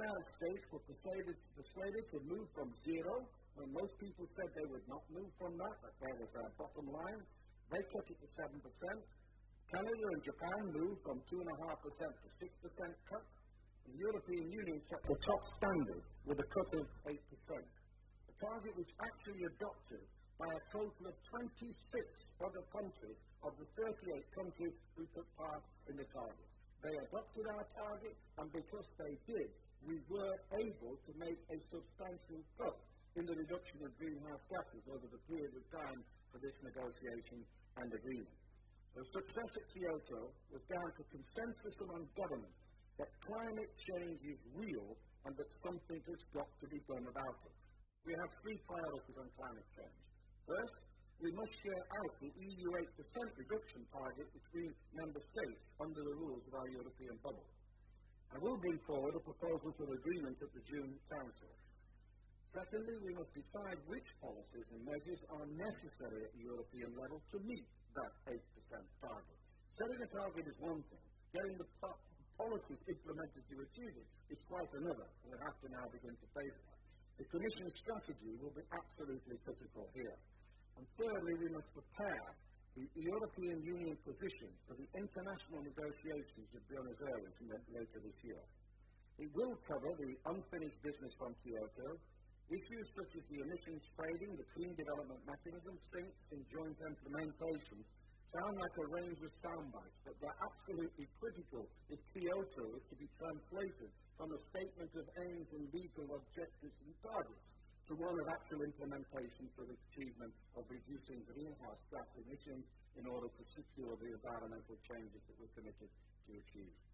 United States were persuaded to move from zero, when most people said they would not move from that there was their bottom line. They cut it to 7%. Canada and Japan moved from 2.5% to 6% cut. The European Union set the top standard with a cut of 8%, a target which actually adopted by a total of 26 other countries of the 38 countries who took part in the target. They adopted our target, and because they did, we were able to make a substantial cut in the reduction of greenhouse gases over the period of time for this negotiation and agreement. So success at Kyoto was down to consensus among governments that climate change is real and that something has got to be done about it. We have three priorities on climate change. First, we must share out the EU 8% reduction target between member states under the rules of our European bubble. I will bring forward a proposal for agreement at the June Council. Secondly, we must decide which policies and measures are necessary at the European level to meet that 8% target. Setting a target is one thing. Getting the policies implemented to achieve it is quite another, and we have to now begin to face that. The Commission's strategy will be absolutely critical here. And thirdly, we must prepare the European Union position for the international negotiations of Buenos Aires later this year. It will cover the unfinished business from Kyoto, issues such as the emissions trading, the clean development mechanism, sinks and joint implementations sound like a range of sound bites, but they're absolutely critical if Kyoto is to be translated from a statement of aims and legal objectives and targets to one of actual implementation for the achievement of reducing greenhouse gas emissions in order to secure the environmental changes that we're committed to achieve.